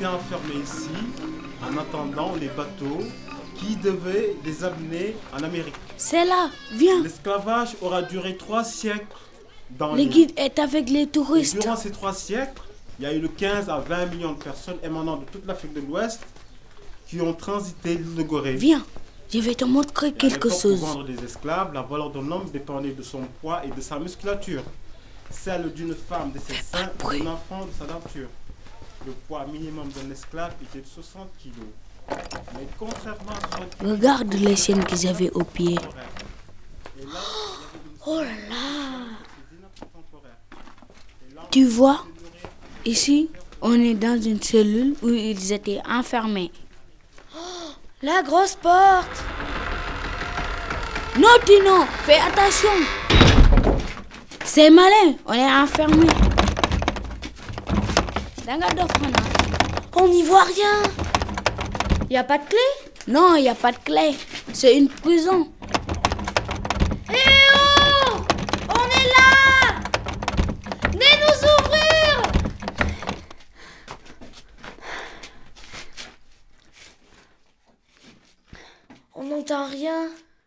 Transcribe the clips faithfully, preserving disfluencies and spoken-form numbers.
étaient enfermés ici en attendant les bateaux qui devaient les amener en Amérique. C'est là, viens. L'esclavage aura duré trois siècles dans Le l'île. guide est avec les Et touristes. durant ces trois siècles, il y a eu de quinze à vingt millions de personnes émanant de toute l'Afrique de l'Ouest qui ont transité l'île de Gorée. Viens, je vais te montrer Et à quelque l'époque, chose. Pour vendre des esclaves, la valeur d'un homme dépendait de son poids et de sa musculature. Celle d'une femme de ses seins, bruit. d'un enfant de sa denture. Le poids minimum d'un esclave était de soixante kilos. Mais contrairement à soixante kilos, Regarde les chaînes qu'ils avaient aux pieds. Et là, il y avait une Oh là là. cuisine contemporaine. Et là, on Tu vois, se nourrir ici, on est dans une cellule où ils étaient enfermés. La grosse porte. Non, Tino, fais attention. C'est malin, on est enfermés. Danga Dofana. On n'y voit rien. Y a pas de clé? Non, il n'y a pas de clé. C'est une prison. Eh oh! On est là! Venez nous ouvrir! On n'entend rien.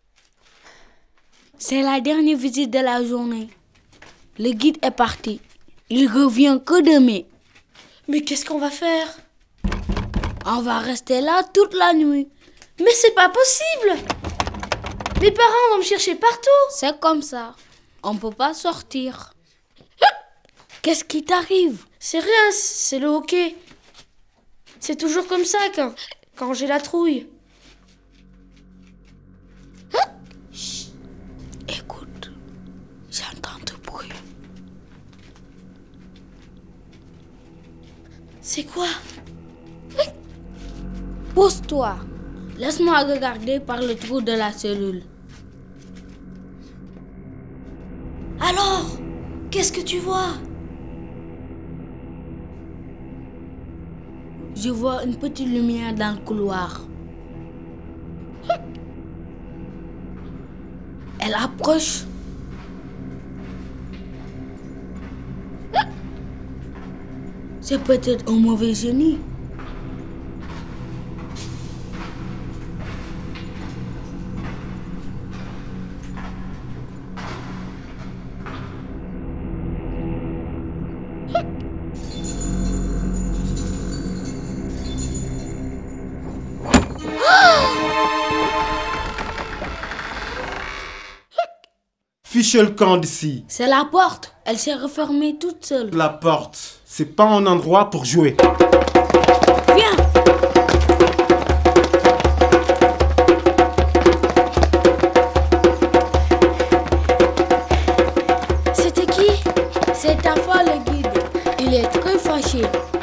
C'est la dernière visite de la journée. Le guide est parti. Il revient que demain. Mais qu'est-ce qu'on va faire? On va rester là toute la nuit. Mais c'est pas possible! Mes parents vont me chercher partout! C'est comme ça. On ne peut pas sortir. Qu'est-ce qui t'arrive? C'est rien, c'est le hockey. C'est toujours comme ça quand, quand j'ai la trouille. Chut. Écoute, j'entends du bruit. C'est quoi? Pose-toi. Laisse-moi regarder par le trou de la cellule. Alors, qu'est-ce que tu vois? Je vois une petite lumière dans le couloir. Elle approche. C'est peut-être un mauvais génie. Fichez le camp d'ici. C'est la porte. Elle s'est refermée toute seule. La porte, c'est pas un endroit pour jouer. Viens. C'était qui? C'est ta fois le guide. Il est très fâché.